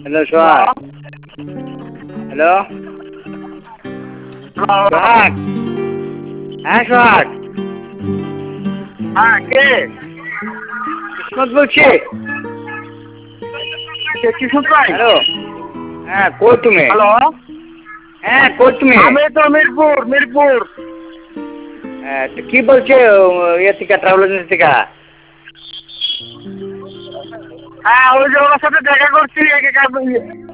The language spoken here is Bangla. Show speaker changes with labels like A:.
A: হ্যালো সোহাগ। হ্যালো সোহাগ। হ্যাঁ সোহাগ।
B: হ্যাঁ, কে?
A: কিসমত বলছি।
B: কিশোর ভাই?
A: হ্যালো। হ্যাঁ কই তুমি?
B: হ্যালো,
A: হ্যাঁ কই তুমি?
B: আমি তো মিরপুর।
A: হ্যাঁ তো কি বলছে ইয়ে থেকে ট্রাভেল এজেন্সি থেকে?
B: হ্যাঁ, ওই যে ওর সাথে দেখা করছি।